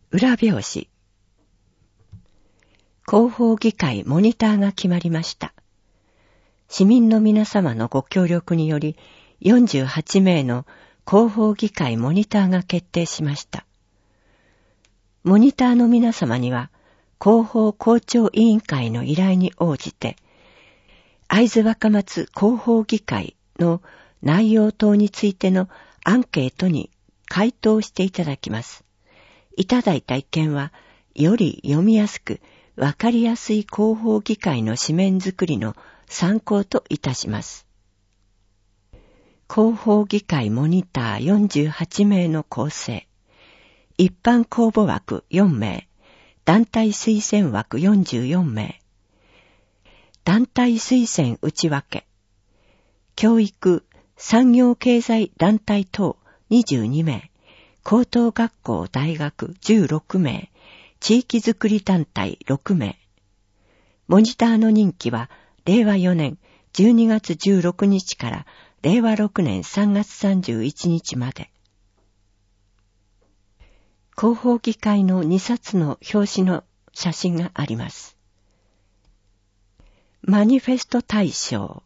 裏表紙。広報議会モニターが決まりました。市民の皆様のご協力により、48名の広報議会モニターが決定しました。モニターの皆様には、広報校長委員会の依頼に応じて、会津若松広報議会の内容等についてのアンケートに回答していただきます。いただいた意見は、より読みやすく、わかりやすい広報議会の紙面作りの参考といたします。広報議会モニター48名の構成。一般公募枠4名。団体推薦枠44名。団体推薦内訳。教育、産業経済団体等22名。高等学校大学16名。地域づくり団体6名。モニターの任期は令和4年12月16日から令和6年3月31日まで。広報議会の2冊の表紙の写真があります。マニフェスト大賞。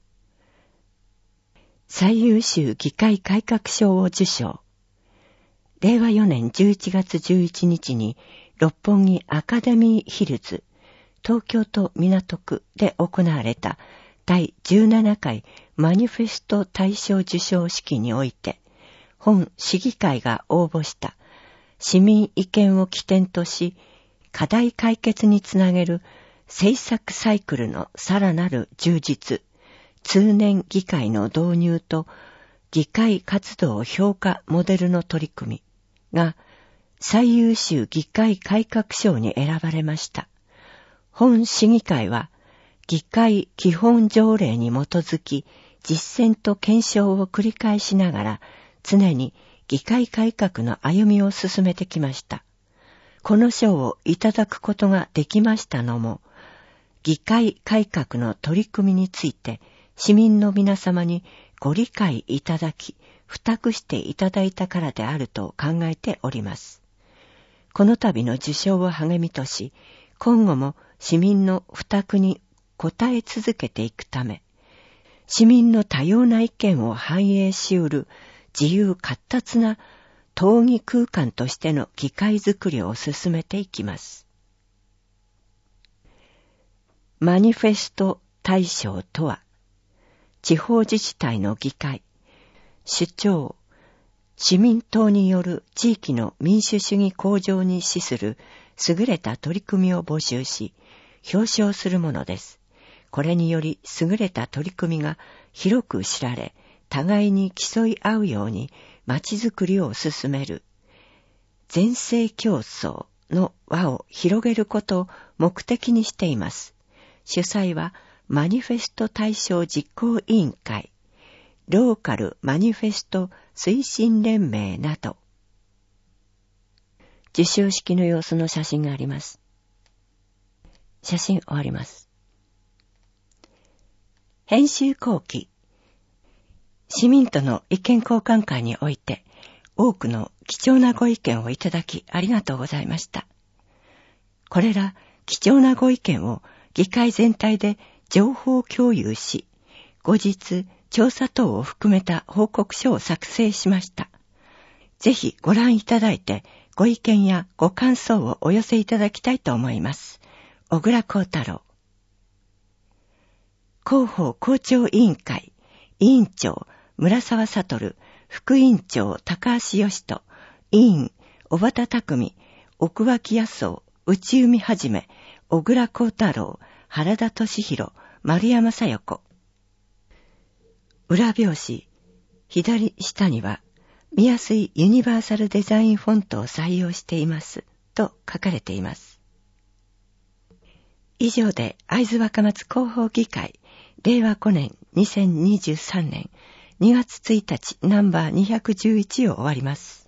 最優秀議会改革賞を受賞。令和4年11月11日に六本木アカデミーヒルズ、東京都港区で行われた第17回マニフェスト大賞受賞式において、本市議会が応募した市民意見を起点とし、課題解決につなげる政策サイクルのさらなる充実、通年議会の導入と議会活動評価モデルの取り組みが最優秀議会改革賞に選ばれました。本市議会は議会基本条例に基づき実践と検証を繰り返しながら常に議会改革の歩みを進めてきました。この賞をいただくことができましたのも、議会改革の取り組みについて市民の皆様にご理解いただき、付託していただいたからであると考えております。この度の受賞を励みとし、今後も市民の付託に応え続けていくため、市民の多様な意見を反映し得る自由闊達な討議空間としての議会づくりを進めていきます。マニフェスト大賞とは、地方自治体の議会、首長、市民党による地域の民主主義向上に資する優れた取り組みを募集し、表彰するものです。これにより優れた取り組みが広く知られ、互いに競い合うように街づくりを進める、全盛競争の輪を広げることを目的にしています。主催はマニフェスト大賞実行委員会、ローカルマニフェスト推進連盟など。受賞式の様子の写真があります。写真終わります。編集後期。市民との意見交換会において、多くの貴重なご意見をいただきありがとうございました。これら貴重なご意見を議会全体で情報共有し、後日調査等を含めた報告書を作成しました。ぜひご覧いただいて、ご意見やご感想をお寄せいただきたいと思います。小倉幸太郎。広報校長委員会、委員長、村沢悟、副委員長、高橋義人、委員、小畑匠、奥脇康夫、内海はじめ、小倉幸太郎、原田俊弘、丸山小夜子。裏表紙、左下には、見やすいユニバーサルデザインフォントを採用しています、と書かれています。以上で、会津若松広報議会、令和5年2023年2月1日ナンバー211を終わります。